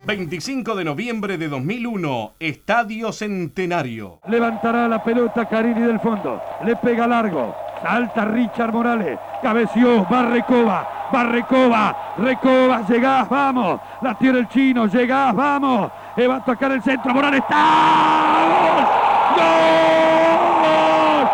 25 de noviembre de 2001, Estadio Centenario. Levantará la pelota Carini del fondo, le pega largo, salta Richard Morales, cabeció, va Recoba, llegás, vamos, la tiene el chino, llegás, vamos, va a tocar el centro, Morales, ¡está! ¡Gol!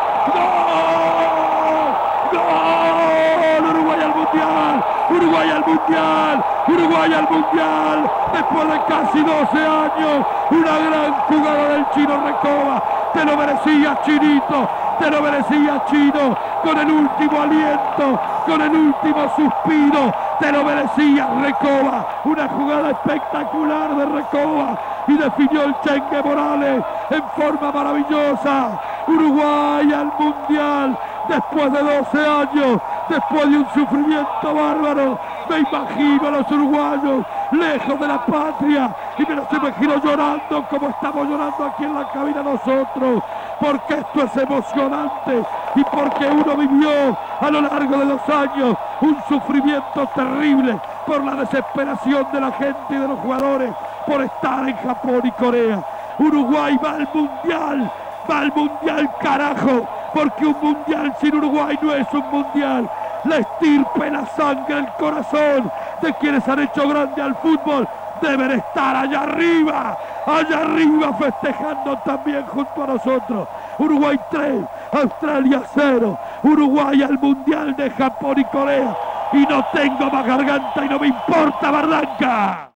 Uruguay al Mundial, después de casi 12 años, una gran jugada del chino Recoba, te lo merecías, Chinito, te lo merecías, Chino, con el último aliento, con el último suspiro, te lo merecías, Recoba, una jugada espectacular de Recoba, y definió el Chengue Morales en forma maravillosa. Uruguay al Mundial, después de 12 años, después de un sufrimiento bárbaro. Me imagino a los uruguayos lejos de la patria y me los imagino llorando como estamos llorando aquí en la cabina nosotros, porque esto es emocionante y porque uno vivió a lo largo de los años un sufrimiento terrible por la desesperación de la gente y de los jugadores por estar en Japón y Corea. Uruguay va al mundial, carajo, porque un mundial sin Uruguay no es un mundial. La estirpe, la sangre, el corazón de quienes han hecho grande al fútbol deben estar allá arriba festejando también junto a nosotros. Uruguay 3, Australia 0, Uruguay al mundial de Japón y Corea, y no tengo más garganta y no me importa Barranca.